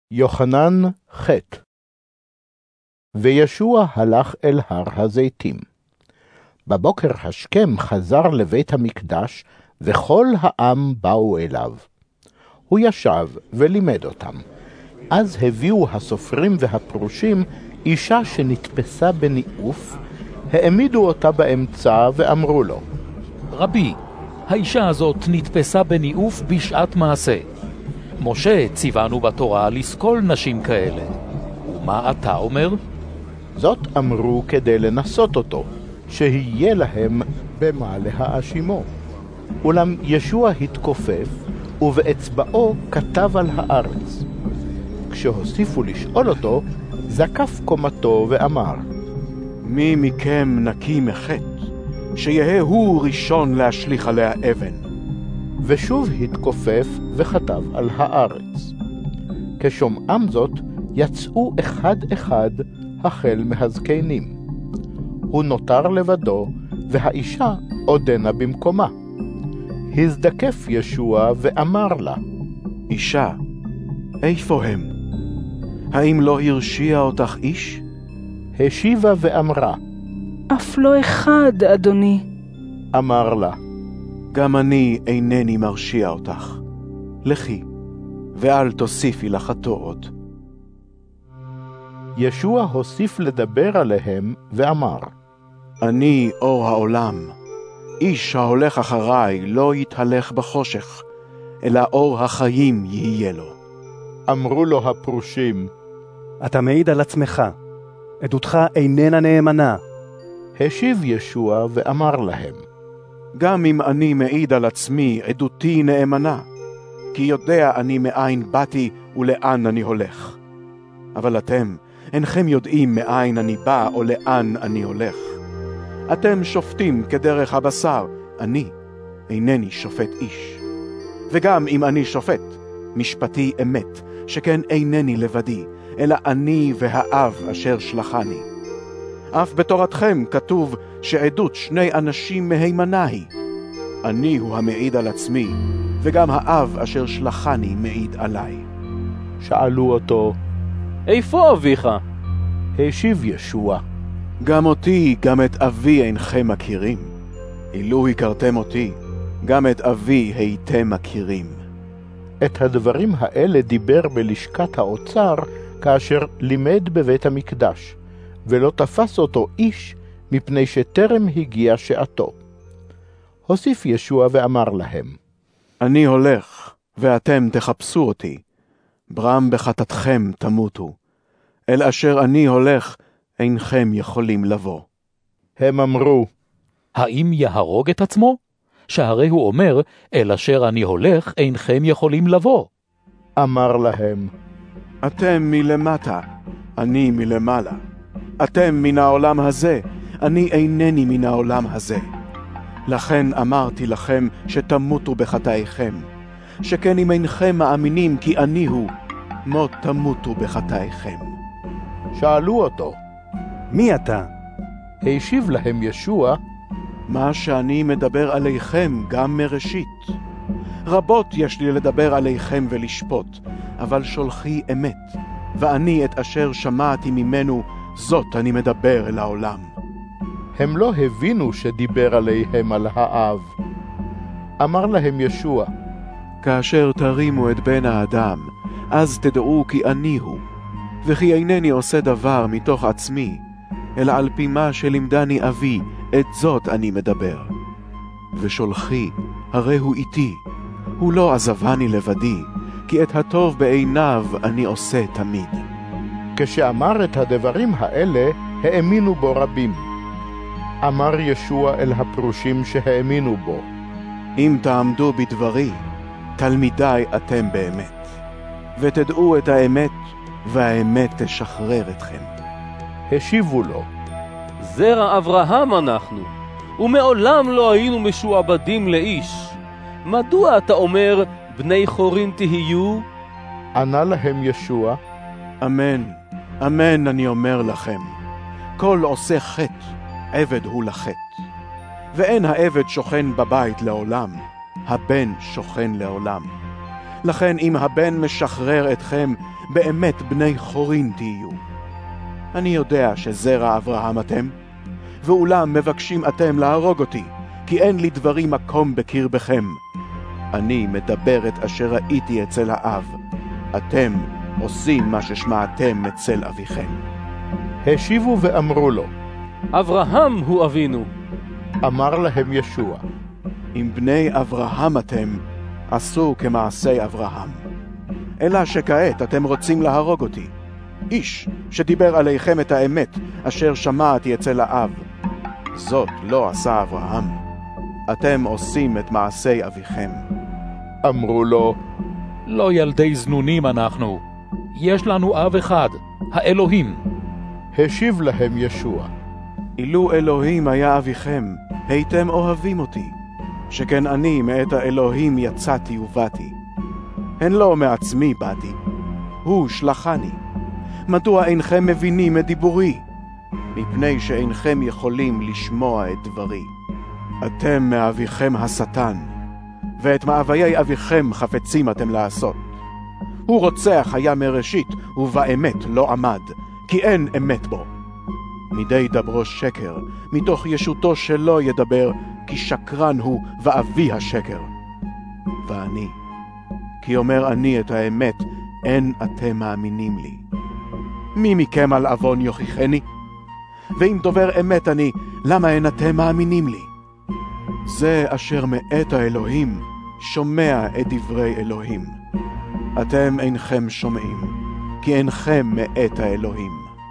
יוחנן ח'. וישוע הלך אל הר הזיתים. בבוקר השכם חזר לבית המקדש, וכל העם באו אליו. הוא ישב ולימד אותם. אז הביאו הסופרים והפרושים אישה שנתפסה בניאוף, העמידו אותה באמצע ואמרו לו, רבי, האישה הזאת נתפסה בניאוף בשעת מעשה. משה ציוונו בתורה לסקול נשים כאלה. ומה אתה אומר? זאת אמרו כדי לנסות אותו, שיהיה להם במה להאשימו. אולם ישוע התכופף, ובאצבעו כתב על הארץ. כשהוסיפו לשאול אותו, זקף קומתו ואמר, מי מכם נקי מחטא, שיהיה הוא ראשון להשליך עליה אבן. ושוב התכופף וכתב על הארץ. כשומעם זאת, יצאו אחד אחד החל מהזקנים. הוא נותר לבדו, והאישה עודנה במקומה. הזדקף ישוע ואמר לה, אישה, איפה הם? האם לא הרשיע אותך איש? השיבה ואמרה, אף לא אחד, אדוני. אמר לה, גם אני אינני מרשיע אותך. לכי, ואל תוסיפי לחטאות. ישוע הוסיף לדבר עליהם ואמר, אני אור העולם. איש ההולך אחריי לא יתהלך בחושך, אלא אור החיים יהיה לו. אמרו לו הפרושים, אתה מעיד על עצמך, עדותך איננה נאמנה. השיב ישוע ואמר להם, גם אם אני מעיד על עצמי, עדותי נאמנה, כי יודע אני מאין באתי ולאן אני הולך. אבל אתם אינכם יודעים מאין אני בא או לאן אני הולך. אתם שופטים כדרך הבשר, אני אינני שופט איש. וגם אם אני שופט, משפטי אמת, שכן אינני לבדי, אלא אני והאב אשר שלחני. אף בתורתכם כתוב שעדות שני אנשים מהימנה היא. אני הוא המעיד על עצמי, וגם האב אשר שלחני מעיד עליי. שאלו אותו, איפה אביך? השיב ישוע, גם אותי, גם את אבי אינכם מכירים. אילו הכרתם אותי, גם את אבי הייתם מכירים. את הדברים האלה דיבר בלשכת האוצר, כאשר לימד בבית המקדש, ולא תפס אותו איש, מפני שטרם הגיע שעתו. הוסיף ישוע ואמר להם, אני הולך, ואתם תחפשו אותי. ברם בחטאתכם תמותו. אל אשר אני הולך, אינכם יכולים לבוא. הם אמרו, האם יהרוג את עצמו? שהרי הוא אומר, אל אשר אני הולך, אינכם יכולים לבוא. אמר להם, אתם מלמטה, אני מלמעלה. אתם מן העולם הזה, אני אינני מן העולם הזה. לכן אמרתי לכם שתמותו בחטאיכם, שכן אם אינכם מאמינים כי אני הוא, מות תמותו בחטאיכם. שאלו אותו, מי אתה? השיב להם ישוע, מה שאני מדבר עליכם גם מראשית. רבות יש לי לדבר עליכם ולשפוט, אבל שולחי אמת, ואני את אשר שמעתי ממנו, זאת אני מדבר אל העולם. הם לא הבינו שדיבר עליהם על האב. אמר להם ישוע, כאשר תרימו את בן האדם, אז תדעו כי אני הוא, וכי אינני עושה דבר מתוך עצמי, אלא על פי מה שלימדני אבי, את זאת אני מדבר. ושולחי, הרי הוא איתי, הוא לא עזבני לבדי, כי את הטוב בעיניו אני עושה תמיד. כשאמר את הדברים האלה, האמינו בו רבים. אמר ישוע אל הפרושים שהאמינו בו, אם תעמדו בדברי, תלמידי אתם באמת, ותדעו את האמת, והאמת תשחרר אתכם. השיבו לו, זרע אברהם אנחנו, ומעולם לא היינו משועבדים לאיש. מדוע אתה אומר, בני חורין תהיו? ענה להם ישוע, אמן, אמן אני אומר לכם, כל עושה חטא, עבד הוא לחטא. ואין העבד שוכן בבית לעולם, הבן שוכן לעולם. לכן אם הבן משחרר אתכם, באמת בני חורין תהיו. אני יודע שזרע אברהם אתם, ואולם מבקשים אתם להרוג אותי, כי אין לי דברי מקום בקרבכם. אני מדבר את אשר ראיתי אצל האב, אתם עושים מה ששמעתם אצל אביכם. השיבו ואמרו לו, אברהם הוא אבינו. אמר להם ישוע, אם בני אברהם אתם, עשו כמעשי אברהם. אלא שכעת אתם רוצים להרוג אותי, איש שדיבר עליכם את האמת אשר שמעתי אצל האב. זאת לא עשה אברהם. אתם עושים את מעשי אביכם. אמרו לו, לא ילדי זנונים אנחנו, יש לנו אב אחד, האלוהים. השיב להם ישוע, אילו אלוהים היה אביכם, הייתם אוהבים אותי, שכן אני מאת האלוהים יצאתי ובאתי. הן לא מעצמי באתי, הוא שלחני. מדוע אינכם מבינים את דיבורי? מפני שאינכם יכולים לשמוע את דברי. אתם מאביכם השטן, ואת מאוויי אביכם חפצים אתם לעשות. הוא רוצח היה מראשית, ובאמת לא עמד, כי אין אמת בו. מדי דברו שקר, מתוך ישותו שלא ידבר, כי שקרן הוא ואבי השקר. ואני, כי אומר אני את האמת, אין אתם מאמינים לי. מי מכם על עוון יוכיחני? ואם דובר אמת אני, למה אין אתם מאמינים לי? זה אשר מאת האלוהים, שומע את דברי אלוהים. אתם אינכם שומעים, כי אינכם מאת האלוהים.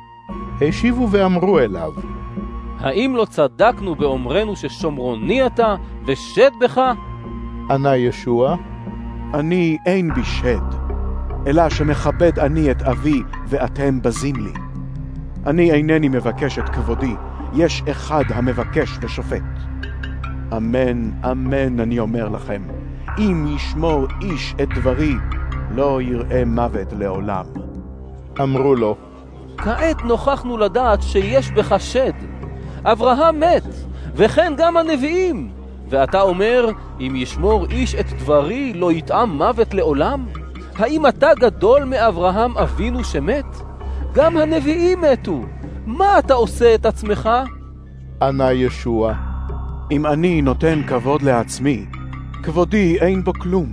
השיבו ואמרו אליו, האם לא צדקנו באומרנו ששומרוני אתה ושד בך? ענה ישוע, אני אין בי שד, אלא שמכבד אני את אבי ואתם בזים לי. אני אינני מבקש את כבודי, יש אחד המבקש ושופט. אמן, אמן אני אומר לכם, אם ישמור איש את דברי, לא יראה מוות לעולם. אמרו לו, כעת נוכחנו לדעת שיש בך שד. אברהם מת, וכן גם הנביאים. ואתה אומר, אם ישמור איש את דברי, לא יטעם מוות לעולם? האם אתה גדול מאברהם אבינו שמת? גם הנביאים מתו. מה אתה עושה את עצמך? ענה ישוע, אם אני נותן כבוד לעצמי, כבודי אין בו כלום.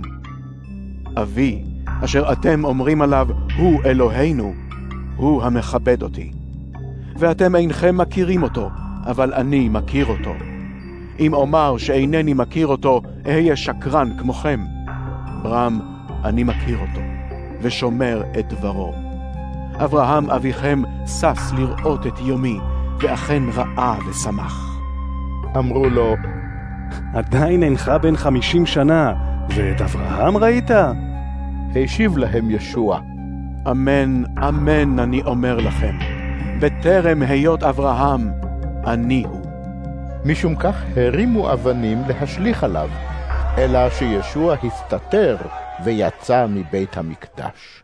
אבי, אשר אתם אומרים עליו, הוא אלוהינו, הוא המכבד אותי. ואתם אינכם מכירים אותו, אבל אני מכיר אותו. אם אומר שאינני מכיר אותו, אהיה שקרן כמוכם. ברם, אני מכיר אותו, ושומר את דברו. אברהם אביכם שש לראות את יומי, ואכן ראה ושמח. אמרו לו, עדיין אינך בן 50 שנה, ואת אברהם ראית? השיב להם ישוע, אמן, אמן אני אומר לכם, בטרם היות אברהם, אני הוא. משום כך הרימו אבנים להשליך עליו, אלא שישוע הסתתר ויצא מבית המקדש.